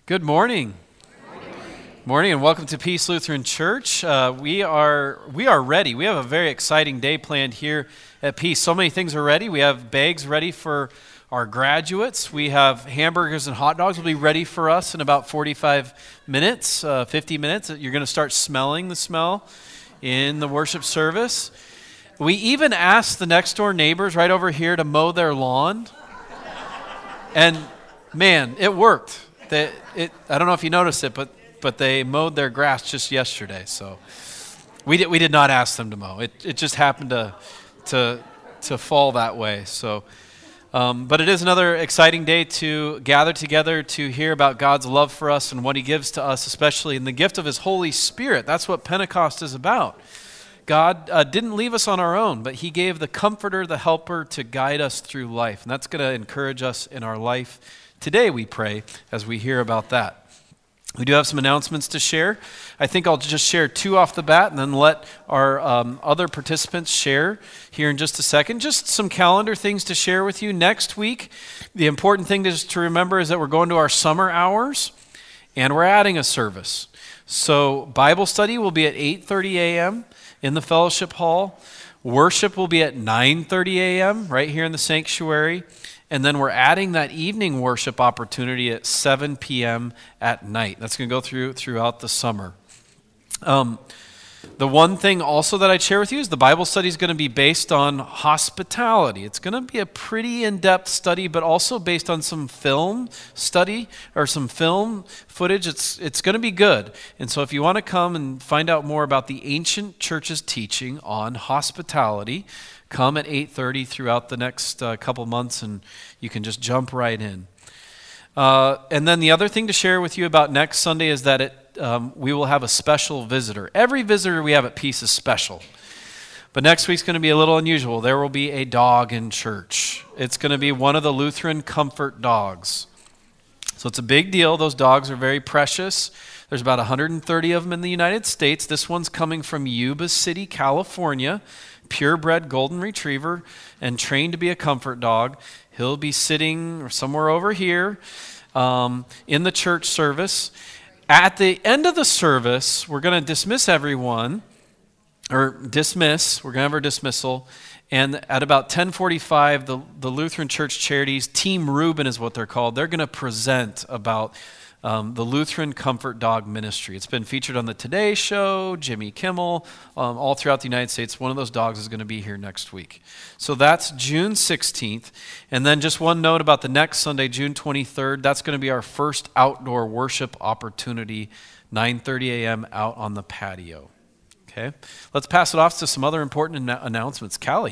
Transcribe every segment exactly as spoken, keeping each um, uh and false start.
Good morning. Morning and welcome to Peace Lutheran Church. Uh, we are we are ready. We have a very exciting day planned here at Peace. So many things are ready. We have bags ready for our graduates. We have hamburgers and hot dogs will be ready for us in about forty-five minutes, uh, fifty minutes. You're going to start smelling the smell in the worship service. We even asked the next door neighbors right over here to mow their lawn. And man, it worked. They, it, I don't know if you noticed it, but but they mowed their grass just yesterday. So we did we did not ask them to mow. It it just happened to to to fall that way. So, um, but it is another exciting day to gather together to hear about God's love for us and what He gives to us, especially in the gift of His Holy Spirit. That's what Pentecost is about. God uh, didn't leave us on our own, but He gave the Comforter, the Helper, to guide us through life, and that's going to encourage us in our life today, we pray, as we hear about that. We do have some announcements to share. I think I'll just share two off the bat and then let our um, other participants share here in just a second. Just some calendar things to share with you. Next week, the important thing to, to remember is that we're going to our summer hours and we're adding a service. So Bible study will be at eight thirty a.m. in the fellowship hall. Worship will be at nine thirty a.m. right here in the sanctuary. And then we're adding that evening worship opportunity at seven p.m. at night. That's going to go through throughout the summer. Um, the one thing also that I'd share with you is the Bible study is going to be based on hospitality. It's going to be a pretty in-depth study, but also based on some film study or some film footage. It's it's going to be good. And so if you want to come and find out more about the ancient church's teaching on hospitality, come at eight thirty throughout the next uh, couple months, and you can just jump right in. Uh, and then the other thing to share with you about next Sunday is that it, um, we will have a special visitor. Every visitor we have at Peace is special. But next week's going to be a little unusual. There will be a dog in church. It's going to be one of the Lutheran Comfort dogs. So it's a big deal. Those dogs are very precious. There's about one hundred thirty of them in the United States. This one's coming from Yuba City, California. Purebred golden retriever and trained to be a comfort dog. He'll be sitting somewhere over here um, in the church service. At the end of the service, we're going to dismiss everyone, or dismiss, we're going to have our dismissal, and at about ten forty-five, the, the Lutheran Church Charities, Team Reuben is what they're called, they're going to present about Um, the Lutheran Comfort Dog Ministry. It's been featured on the Today Show, Jimmy Kimmel, um, all throughout the United States. One of those dogs is going to be here next week. So that's June sixteenth. And then just one note about the next Sunday, June twenty-third. That's going to be our first outdoor worship opportunity, nine thirty a.m. out on the patio. Okay, let's pass it off to some other important an- announcements. Callie.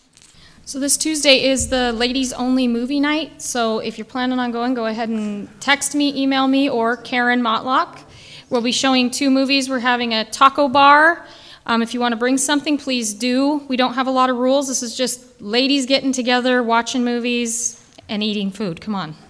So this Tuesday is the ladies only movie night. So if you're planning on going, go ahead and text me, email me, or Karen Motlock. We'll be showing two movies. We're having a taco bar. Um, if you want to bring something, please do. We don't have a lot of rules. This is just ladies getting together, watching movies, and eating food. Come on.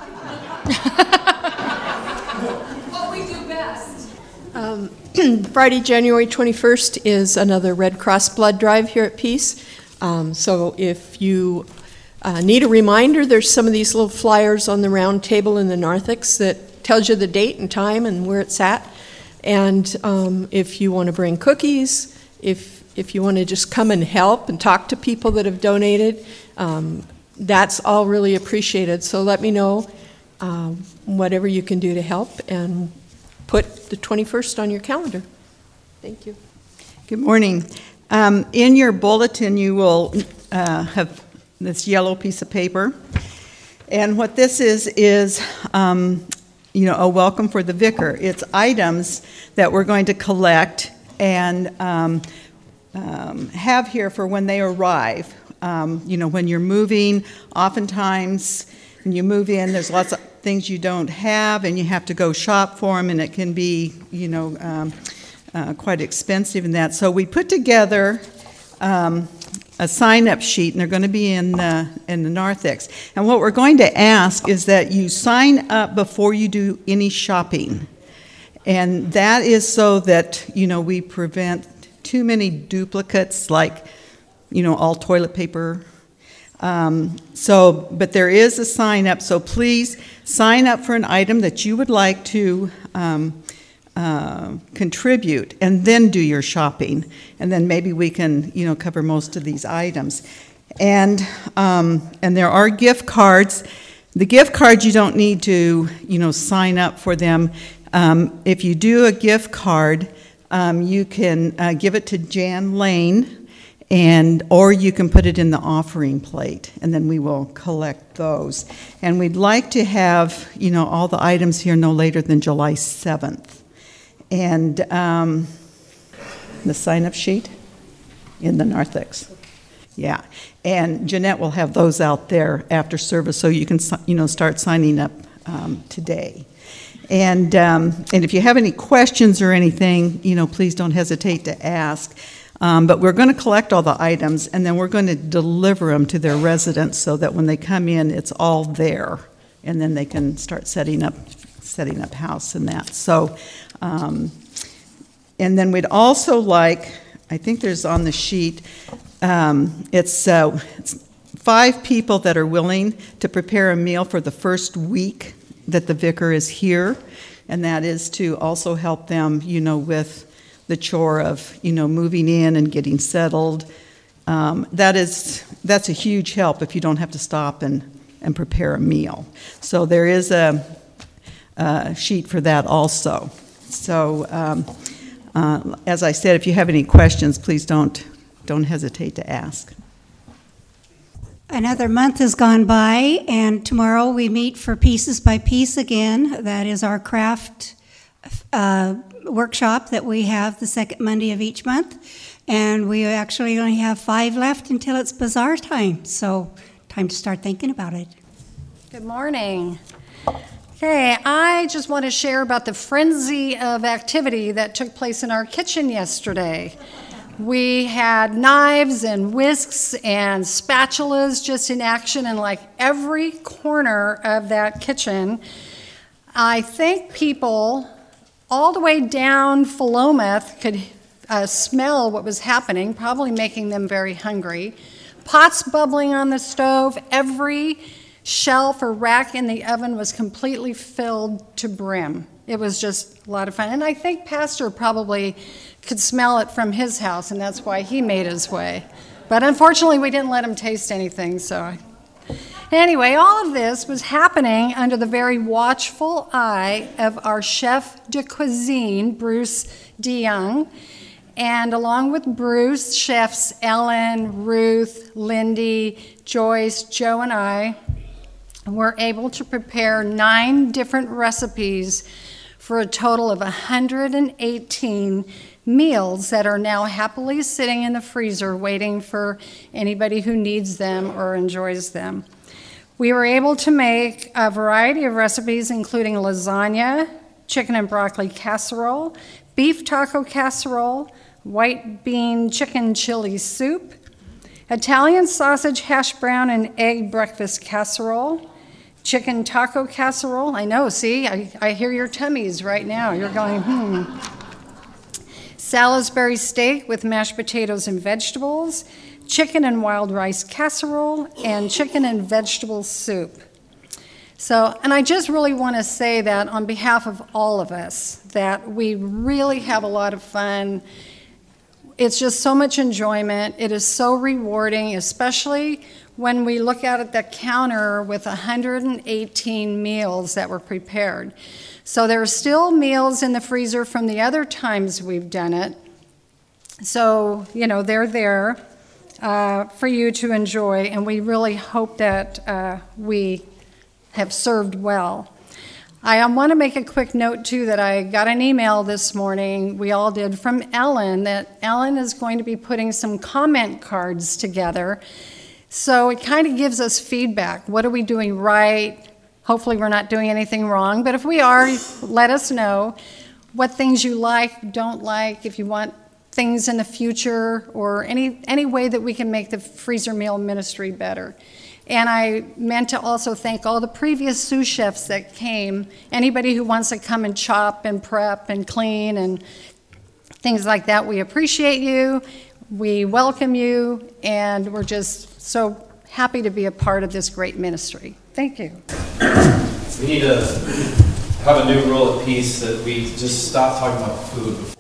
What we do best. Um, Friday, January twenty-first is another Red Cross blood drive here at Peace. Um, so if you uh, need a reminder, there's some of these little flyers on the round table in the narthex that tells you the date and time and where it's at. And um, if you want to bring cookies, if if you want to just come and help and talk to people that have donated, um, that's all really appreciated. So let me know uh, whatever you can do to help, and put the twenty-first on your calendar. Thank you. Good morning. Um, in your bulletin, you will uh, have this yellow piece of paper. And what this is, is, um, you know, a welcome for the vicar. It's items that we're going to collect and um, um, have here for when they arrive. Um, you know, when you're moving, oftentimes when you move in, there's lots of things you don't have, and you have to go shop for them, and it can be, you know, um, Uh, quite expensive in that. So we put together um, a sign-up sheet, and they're going to be in the, in the narthex. And what we're going to ask is that you sign up before you do any shopping. And that is so that, you know, we prevent too many duplicates, like, you know, all toilet paper, Um, so, but there is a sign up, so please sign up for an item that you would like to um, uh, contribute, and then do your shopping, and then maybe we can, you know, cover most of these items. And um, and there are gift cards. The gift cards, you don't need to, you know, sign up for them. Um, if you do a gift card, um, you can uh, give it to Jan Lane, and or you can put it in the offering plate, and then we will collect those. And we'd like to have, you know, all the items here no later than July seventh. And um, the sign-up sheet in the narthex. Yeah, and Jeanette will have those out there after service, so you can, you know, start signing up um, today. And um, and if you have any questions or anything, you know, please don't hesitate to ask. Um, but we're going to collect all the items, and then we're going to deliver them to their residents so that when they come in, it's all there, and then they can start setting up setting up house and that. So, um, and then we'd also like, I think there's on the sheet. Um, it's, uh, it's five people that are willing to prepare a meal for the first week that the vicar is here, and that is to also help them, you know, with the chore of, you know, moving in and getting settled. Um, that is, that's a huge help if you don't have to stop and, and prepare a meal. So there is a, a sheet for that also. So um, uh, as I said, if you have any questions, please don't Don't hesitate to ask. Another month has gone by, and tomorrow we meet for Pieces by Piece again. That is our craft uh, workshop that we have the second Monday of each month. And we actually only have five left until it's bazaar time. So time to start thinking about it. Good morning. Okay, I just want to share about the frenzy of activity that took place in our kitchen yesterday. We had knives and whisks and spatulas just in action in like every corner of that kitchen. I think people all the way down Philomath could uh, smell what was happening, probably making them very hungry. Pots bubbling on the stove. Every shelf or rack in the oven was completely filled to brim. It was just a lot of fun. And I think Pastor probably could smell it from his house, and that's why he made his way. But unfortunately, we didn't let him taste anything, so. Anyway, all of this was happening under the very watchful eye of our chef de cuisine, Bruce DeYoung. And along with Bruce, chefs Ellen, Ruth, Lindy, Joyce, Joe, and I were able to prepare nine different recipes for a total of one hundred eighteen meals that are now happily sitting in the freezer waiting for anybody who needs them or enjoys them. We were able to make a variety of recipes, including lasagna, chicken and broccoli casserole, beef taco casserole, white bean chicken chili soup, Italian sausage hash brown and egg breakfast casserole, chicken taco casserole. I know, see, I, I hear your tummies right now. You're going, hmm. Salisbury steak with mashed potatoes and vegetables, chicken and wild rice casserole, and chicken and vegetable soup. So, and I just really want to say that on behalf of all of us, that we really have a lot of fun. It's just so much enjoyment. It is so rewarding, especially when we look out at the counter with one hundred eighteen meals that were prepared. So there are still meals in the freezer from the other times we've done it. So, you know, they're there uh, for you to enjoy, and we really hope that uh, we have served well. I want to make a quick note, too, that I got an email this morning, we all did, from Ellen, that Ellen is going to be putting some comment cards together. So it kind of gives us feedback. What are we doing right? Hopefully we're not doing anything wrong, but if we are, let us know what things you like, don't like, if you want things in the future, or any, any way that we can make the freezer meal ministry better. And I meant to also thank all the previous sous chefs that came, anybody who wants to come and chop and prep and clean and things like that. We appreciate you, we welcome you, and we're just so happy to be a part of this great ministry. Thank you. We need to have a new rule at Peace that we just stop talking about food before